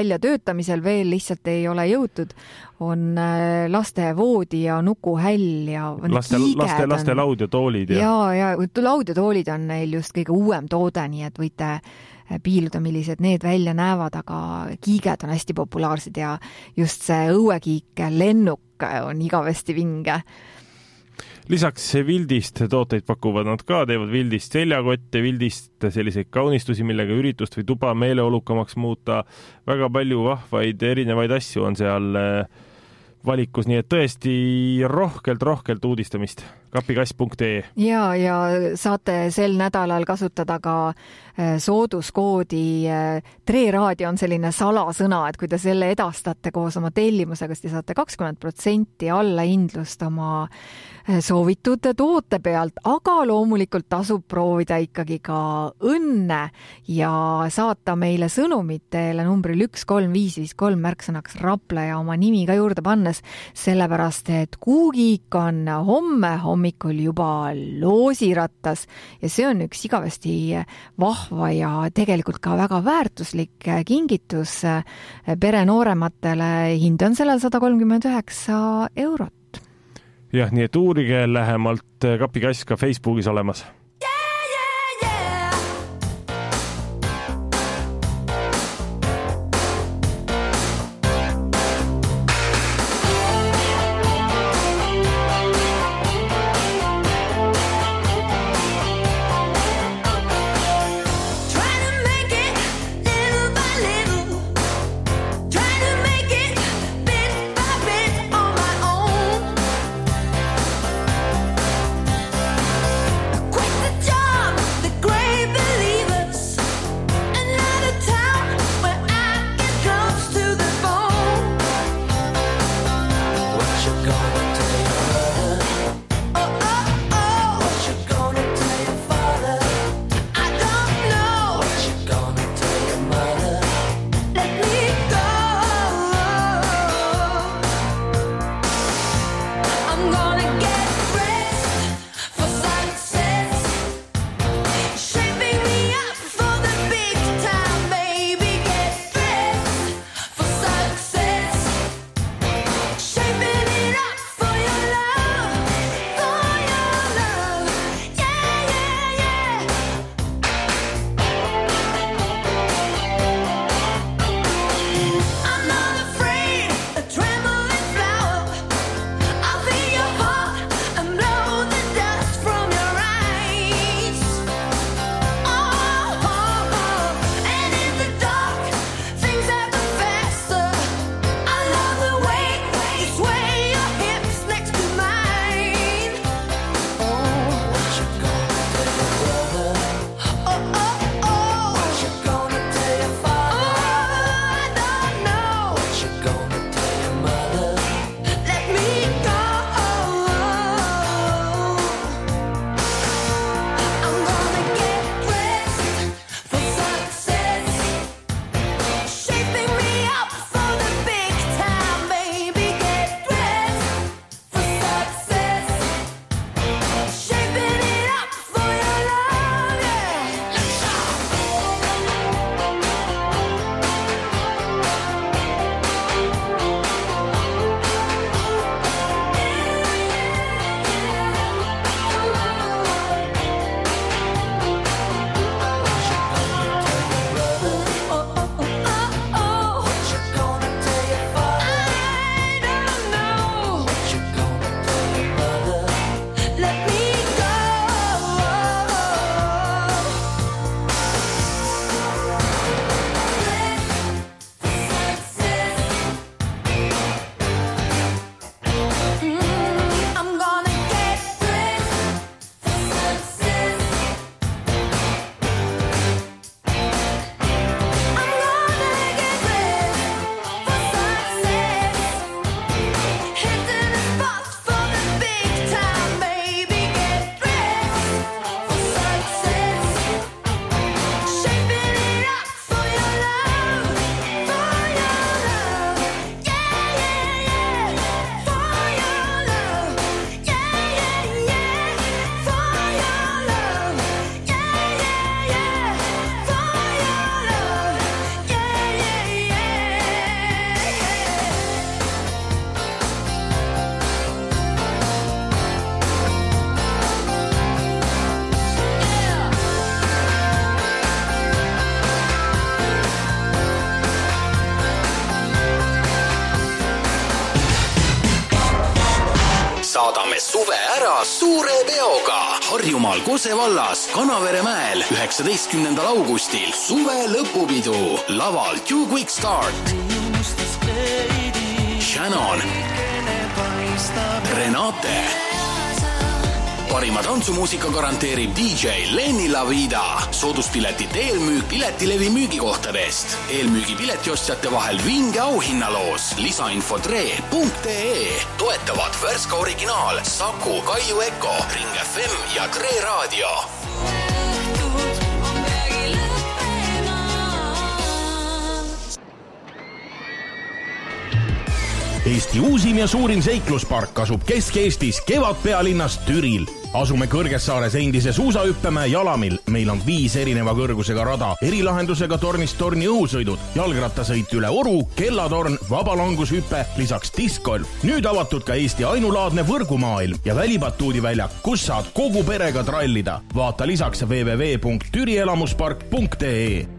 väljatöötamisel veel lihtsalt ei ole jõutud, on laste voodi ja nukuhäll ja laste laud ja toolid. Ja laud ja toolid on neil just kõige uuem toode, nii et võite piiluda, millised need välja näevad, aga kiiged on hästi populaarsed ja just see õuekiik lennuk on igavesti vinge. Lisaks vildist tooteid pakuvad nad ka, teevad vildist seljakotte, vildist selliseid kaunistusi, millega üritust või tuba meeleolukamaks muuta. Väga palju vahvaid erinevaid asju on seal valikus, nii et tõesti rohkelt uudistamist. kapikass.ee. Ja saate sel nädalal kasutada ka sooduskoodi. Tre Raadio on selline salasõna, et kui te selle edastate koos oma tellimusega, siis te saate 20% allahindlust oma soovitud toote pealt, aga loomulikult tasub proovida ikkagi ka õnne ja saata meile sõnumitele numbril 13553 märksõnaks Rapla ja oma nimi ka juurde pannes, sellepärast et Kuugiik on homme hommikul juba loosirattas ja see on üks igavesti vahva ja tegelikult ka väga väärtuslik kingitus pere noorematele. Hind on sellel 139 €. Jah, nii et uurige lähemalt, Kapikass ka Facebookis olemas. Quick Harjumaal Kose vallas Kanavere mäel 19. augustil suve lõpupidu. Laval Two Quick Start, Shannon, Renate. Parima tantsumuusika garanteerib DJ Lenny Lavida. Sooduspiletit eelmüük Piletilevi müügikohtadest. Eelmüügi piletiostjate vahel vinge auhinnaloos. Lisainfo tre.ee. Toetavad Värska Originaal, Saku, Kaiu Eko, Ring FM ja Tre Raadio. Eesti uusim ja suurim seikluspark asub Kesk-Eestis Kevadpealinnas Türil. Asume Kõrgessaares endise suusahüppemäe Jalamil. Meil on 5 erineva kõrgusega rada, erilahendusega tornist torni õhusõidud, jalgrattasõit üle Oru, kellatorn, vabalangushüpe, lisaks diskgolf. Nüüd avatud ka Eesti ainulaadne võrgumaailm ja välibatuudiväljak, kus saad kogu perega trallida. Vaata lisaks www.türielamuspark.ee.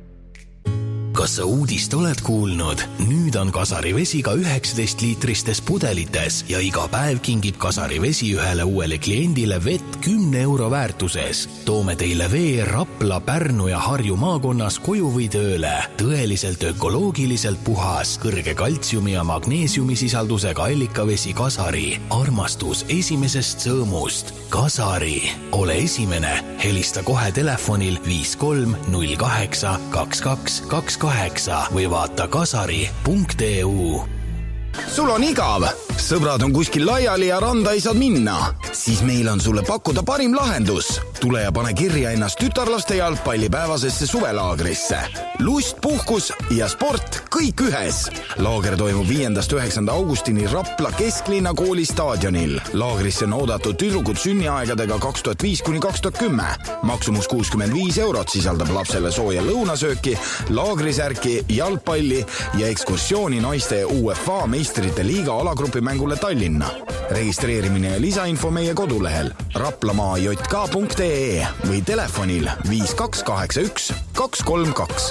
Kas sa uudist oled kuulnud? Nüüd on Kasari vesi ka 19-liitristes pudelites ja iga päev kingib Kasari vesi ühele uuele kliendile vett 10 euro väärtuses. Toome teile vee Rapla, Pärnu ja Harju maakonnas koju või tööle. Tõeliselt ökoloogiliselt puhas, kõrge kaltsiumi ja magneesiumi sisaldusega allikavesi Kasari. Armastus esimesest sõõmust. Kasari. Ole esimene. Helista kohe telefonil 53 08 22 22 või vaata kasari.eu. Sul on igav, sõbrad on kuskil laiali ja randa ei saad minna. Siis meil on sulle pakkuda parim lahendus. Tule ja pane kirja ennast tütarlaste jalgpallipäevasesse suvelaagrisse. Lust, puhkus ja sport kõik ühes. Laager toimub 5.–9. augustini Rapla kesklinna kooli staadionil. Laagrisse on oodatud tüdrukud sünniaegadega 2005–2010. Maksumus 65 eurot, sisaldab lapsele sooja lõunasööki, laagrisärki, jalgpalli ja ekskursiooni naiste UEFA meistrite liiga alagrupi mängule Tallinna. Registreerimine ja lisainfo meie kodulehel raplamaa.jk.ee või telefonil 5281 232.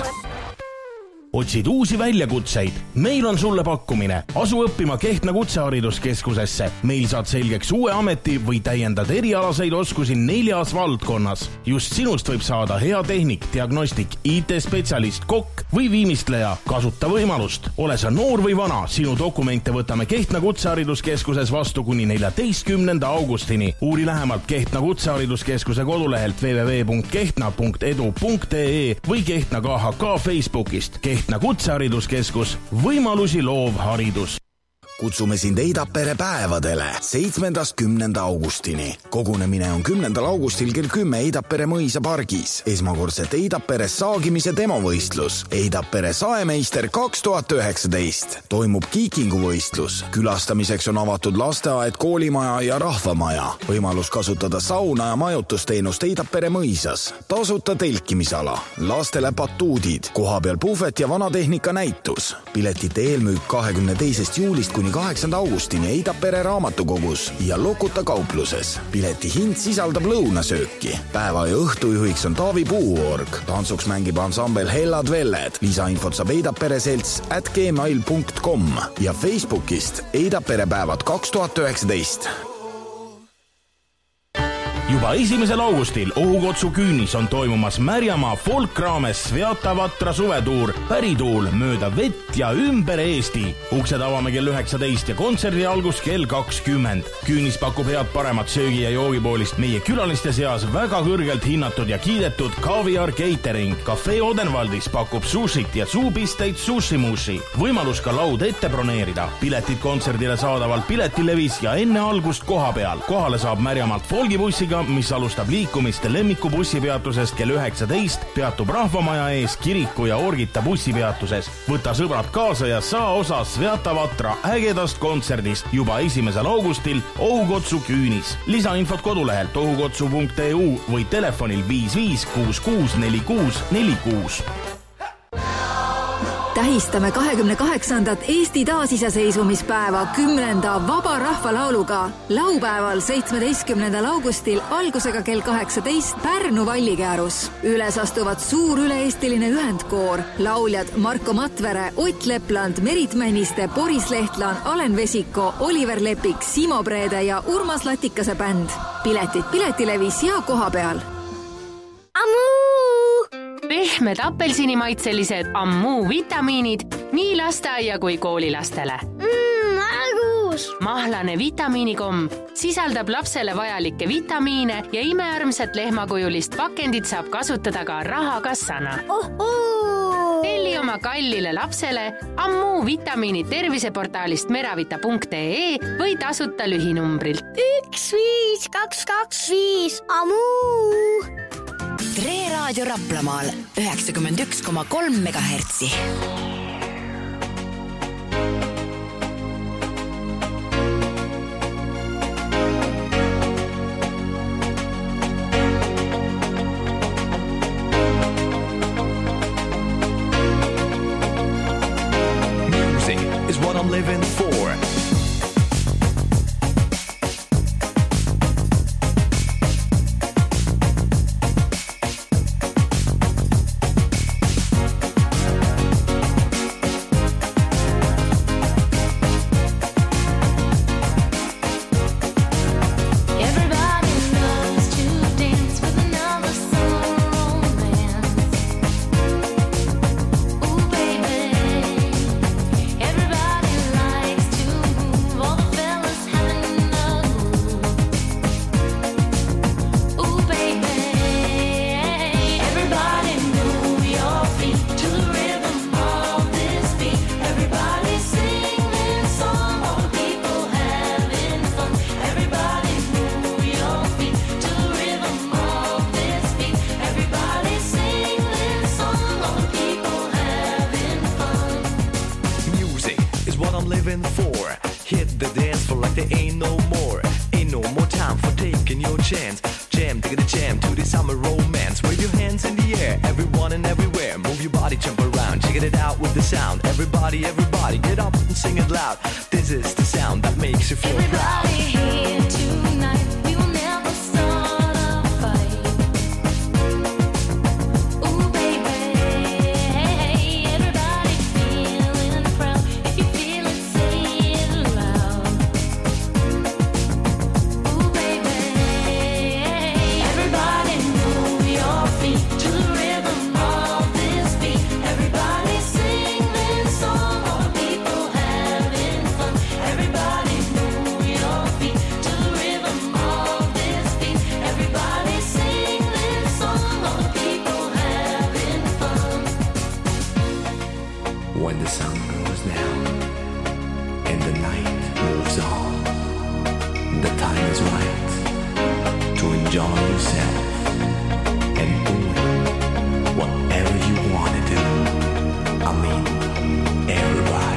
Otsid uusi väljakutseid? Meil on sulle pakkumine. Asu õppima Kehtna kutsehariduskeskusesse. Meil saad selgeks uue ameti või täiendad erialaseid oskusi 4 valdkonnas. Just sinust võib saada hea tehnik, diagnostik, IT-spetsialist, kokk või viimistleja. Kasuta võimalust. Ole sa noor või vana, sinu dokumente võtame Kehtna kutsehariduskeskuses vastu kuni 14. augustini. Uuri lähemalt Kehtna kutsehariduskeskuse kodulehelt www.kehtna.edu.ee või Kehtna KHK Facebookist. Kehtna kutsehariduskeskus, võimalusi loov haridus. Kutsume sind Eidapere päevadele 7.–10. augustini. Kogunemine on 10. augustil kell 10 Eidapere mõisa pargis. Esmakordselt Eidapere saagimise demovõistlus. Eidapere saemeister 2019. Toimub kiikinguvõistlus. Külastamiseks on avatud lasteaed, koolimaja ja rahvamaja. Võimalus kasutada sauna ja majutusteenust Eidapere mõisas. Tasuta telkimisala. Lastele batuudid. Kohapeal puhvet ja vanatehnika näitus. Piletite eelmüük 22. juulist kuni 8. augustini Eidapere raamatukogus ja Lokuta kaupluses. Pileti hind sisaldab lõunasööki. Päeva ja õhtujuhiks on Taavi Puuorg. Tantsuks mängib ansambel Hellad Velled. Lisainfot saab eidapereselts@gmail.com ja Facebookist Eidapere päevad 2019. Juba 1. augustil Ohukotsu küünis on toimumas Märjamaa folkraames Sveatavatra suvetuur Pärituul mööda vett ja ümber Eesti. Uksed avame kell 19 ja kontserdi algus kell 20. Küünis pakub head paremat söögi ja joogipoolist meie külaliste seas väga kõrgelt hinnatud ja kiidetud Kaviar Catering. Cafe Odenwaldis pakub sushit ja suupisteid sushimushi. Võimalus ka laud ette broneerida. Piletid kontserdile saadavalt Piletilevis ja enne algust koha peal. Kohale saab Märjamaalt folgibussiga, mis alustab liikumist Lemmiku bussipeatusest kell 19, peatub Rahvamaja ees Kiriku ja Orgita bussipeatuses. Võta sõbrad kaasa ja saa osa Sveatavatra ägedast kontserdist juba 1. augustil Ohukotsu küünis. Lisainfot kodulehelt ohukotsu.eu või telefonil 55 66 46 46. Tähistame 28. Eesti taasiseseisvumispäeva 10. vaba rahvalauluga. Laupäeval 17. augustil algusega kell 18 Pärnu Vallikäärus. Üles astuvad suur üle-eestiline ühendkoor. Lauljad Marko Matvere, Ott Lepland, Merit Männiste, Boris Lehtlan, Alen Vesiko, Oliver Lepik, Simo Preede ja Urmas Latikase bänd. Piletid Piletilevis ja koha peal. Pehmed apelsinimaitselised Ammu vitamiinid nii lasteaia kui koolilastele. Argus! Mahlane vitamiinikomm sisaldab lapsele vajalikke vitamiine ja imearmsat lehmakujulist pakendit saab kasutada ka rahakassana. Telli oma kallile lapsele Ammu vitamiinid terviseportaalist meravita.ee või tasuta lühinumbrilt 15225 Ammu! Tre Raadio Raplamaal 91,3 megahertsi. Music is what I'm living for. Everybody, get up and sing it loud. This is the sound that makes you feel proud. Everybody here tonight, we will never start a fight. Ooh, baby, everybody feeling proud. If you feel it, say it loud. Ooh, baby, everybody move your feet to the rhythm of this beat. Everybody sing this song. When the sun goes down and the night moves on, the time is right to enjoy yourself and doing whatever you want to do. I mean, everybody.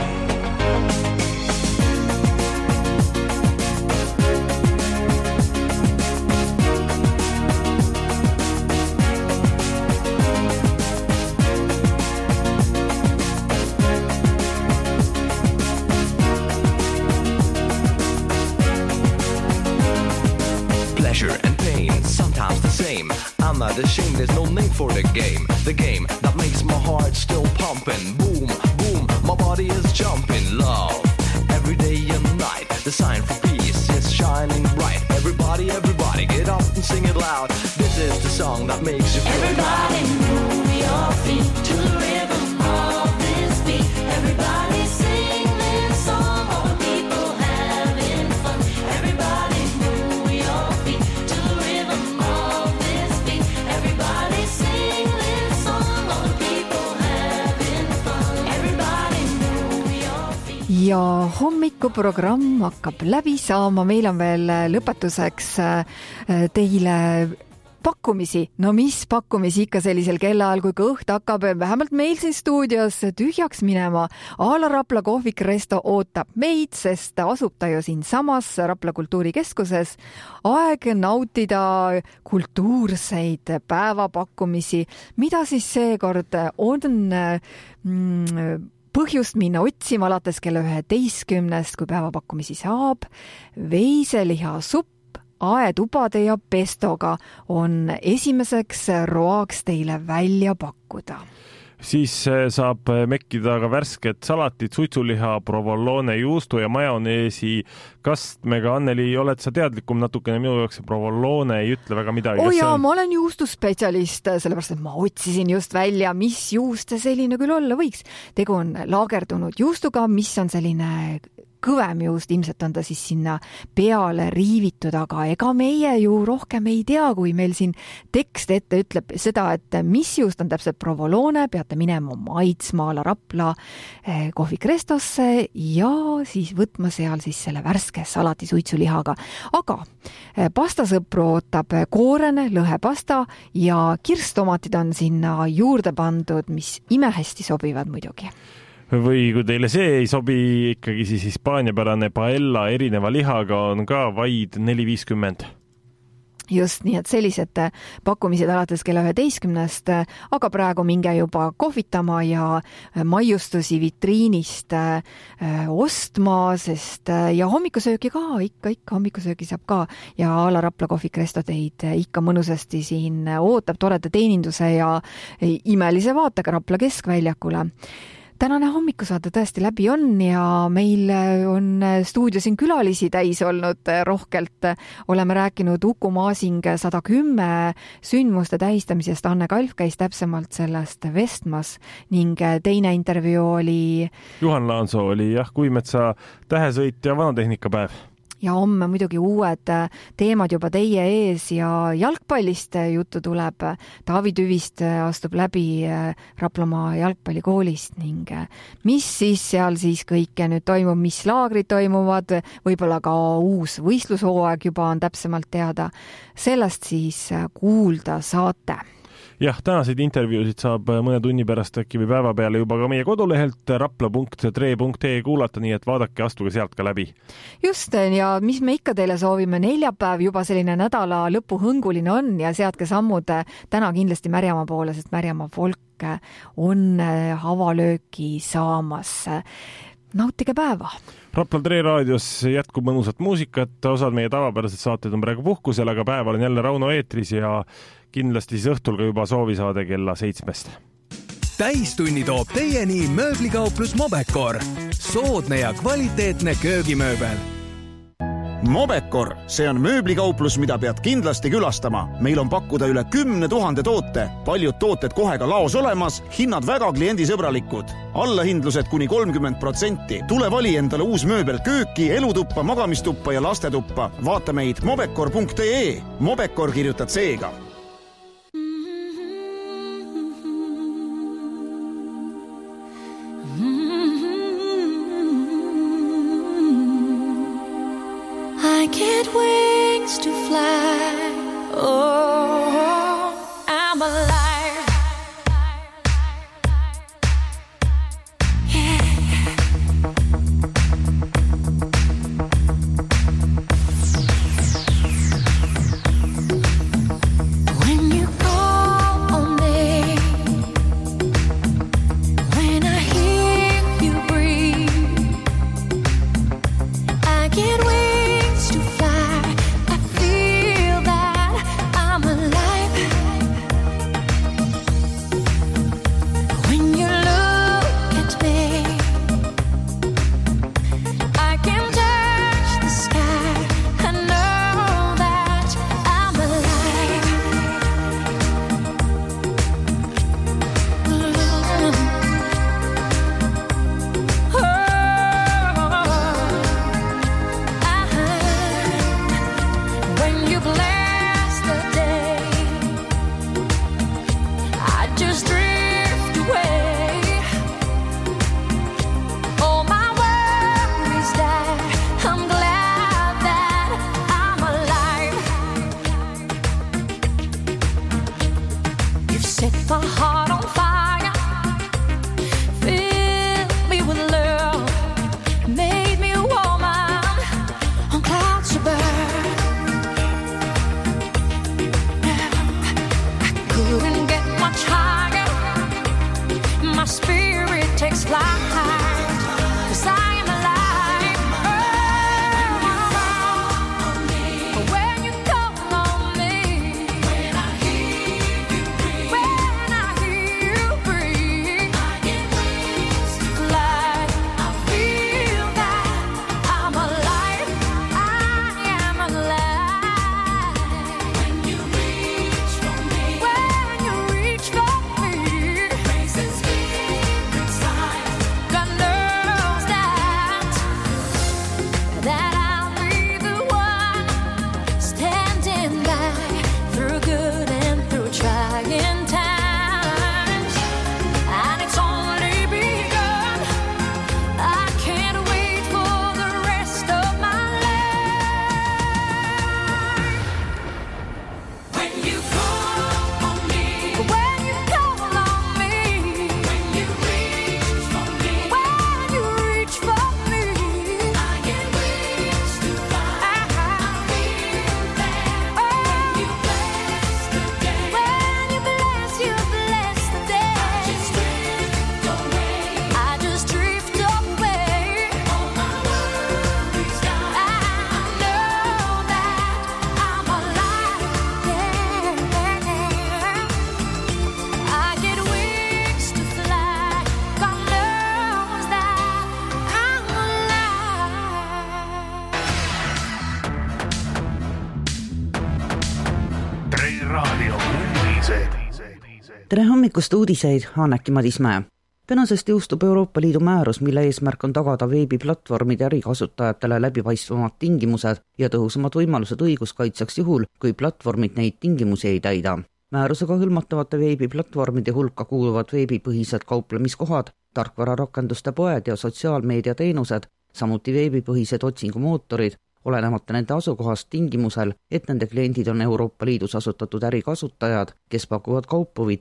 I'm not ashamed, there's no name for the game. The game that makes my heart still pumping. Boom, boom, my body is jumping. Love, every day and night. The sign for peace is shining bright. Everybody, everybody, get up and sing it loud. This is the song that makes you feel Everybody move your feet to the rhythm of this beat. Everybody sing this song, all the people having fun. Everybody move your feet to the rhythm of this beat. Everybody sing this song, all the people having fun. Everybody move your feet. Ja hommikuprogramm hakkab läbi saama, meil on veel lõpetuseks teile pakkumisi. No mis pakkumisi ikka sellisel kellaajal, kui kõht hakkab vähemalt meil siin stuudios tühjaks minema. A la Rapla kohvik Resto ootab meid, sest asub ta ju siin samas Rapla kultuurikeskuses. Aeg nautida kultuurseid päevapakkumisi, mida siis seekord on põhjust minna otsima alates kella 11, kui päevapakkumisi saab. Veiseliha supp aetubade ja pestoga on esimeseks roaks teile välja pakkuda. Siis saab mekkida ka värsket salatit, suitsuliha, provolone, juustu ja majoneesi kastmega. Anneli, oled sa teadlikum natukene? Minu jaoks provolone ei ütle väga midagi. Ma olen juustuspetsialist, sellepärast et ma otsisin just välja, mis juust selline küll olla võiks. Tegu on laagerdunud juustuga, mis on selline kõvem juust, ilmselt on ta siis sinna peale riivitud, aga ega meie ju rohkem ei tea, kui meil siin tekst ette ütleb seda, et mis juust on täpselt provolone, peate minema maitsma A la Rapla kohvik Restosse ja siis võtma seal siis selle värske salati suitsulihaga. Aga pastasõpru ootab koorene, lõhepasta ja kirstomatid on sinna juurde pandud, mis imehästi sobivad muidugi. Või kui teile see ei sobi, ikkagi siis hispaaniapärane paella erineva lihaga on ka vaid 4,50. Just nii, et sellised pakkumised alates kella 11, aga praegu minge juba kohvitama ja maiustusi vitriinist ostma, sest ja hommikusööki ka, ikka hommikusööki saab ka ja A la Rapla kohvik Resto teid ikka mõnusasti siin ootab toreda teeninduse ja imelise vaatega Rapla keskväljakule. Tänane hommikusaade tõesti läbi on ja meil on stuudio siin külalisi täis olnud rohkelt. Oleme rääkinud Uku Maasing 110 sündmuste tähistamisest. Anne Kalf käis täpsemalt sellest vestmas ning teine intervjuu oli Juhan Laansoo oli Kuimetsa tähesõit ja vanatehnikapäev. Ja homme muidugi uued teemad juba teie ees ja jalgpallist juttu tuleb. Taavi Tüvist astub läbi Raplamaa jalgpallikoolist ning mis siis seal siis kõike nüüd toimub, mis laagrid toimuvad, võib-olla ka uus võistlushooaeg juba on täpsemalt teada. Sellest siis kuulda saate. Jah, tänaseid intervjuusid saab mõne tunni pärast äkki või päeva peale juba ka meie kodulehelt rapla.tre.ee kuulata, nii et vaadake, astuge sealt ka läbi. Just, ja mis me ikka teile soovime, neljapäev juba selline nädala lõpuhõnguline on ja seadke sammud täna kindlasti Märjamaa poole, sest Märjamaa folk on avalööki saamas. Nautige päeva! Rapla Tre raadios jätkub mõnusat muusikat, osad meie tavapärased saated on praegu puhkusel, aga päeval on jälle Rauno eetris ja kindlasti siis õhtul ka juba soovisaade kella 7. Täistunni toob teieni mööblikauplus Mobekor. Soodne ja kvaliteetne köögimööbel. Mobekor, see on mööblikauplus, mida pead kindlasti külastama. Meil on pakkuda üle 10 000 toote, paljud tooted kohe ka laos olemas, hinnad väga kliendisõbralikud. Allahindlused kuni 30%. Tule vali endale uus mööbel kööki, elutuppa, magamistuppa ja lastetuppa. Vaata meid mobekor.ee. Mobekor kirjutad seega. I get wings to fly. Oh, I'm alive. Yeah. When you call on me, when I hear you breathe, I get wings to fly. I feel that I'm alive. You've set my heart on fire. Fill me with love. Made me a woman on clouds above. I couldn't get much higher. My spirit takes flight. 'Cause I am alive. When you call on me, when I hear you breathe, I get wings to fly. I feel that I'm alive. I am alive. When you reach for me, raises deep inside. God knows that I'll be the one standing by through good and through trying times. And it's only begun. I can't wait for the rest of my life. When you call on me, when you call on me, when you reach for me, I get wings to fly. I feel that when you bless the day, you bless the day. I just drift away. All my worries gone. I know that I'm alive. I get wings to fly. God knows that I'm alive. Tre Raadio uudised. tere hommikust uudiseid, Anneki Madismäe. Tänasest jõustub Euroopa Liidu määrus, mille eesmärk on tagada veebiplatvormide ärikasutajatele läbipaistvamad tingimused ja tõhusamad võimalused õiguskaitseks juhul, kui platvormid neid tingimusi ei täida. Määrusega hõlmatavate veebiplatvormide hulka kuuluvad veebipõhised kauplemiskohad, tarkvararakenduste poed ja sotsiaalmeediateenused, samuti veebipõhised otsingumootorid, olenemata nende asukohast tingimusel, et nende kliendid on Euroopa Liidus asutatud ärikasutajad, kes pakuvad kaupu või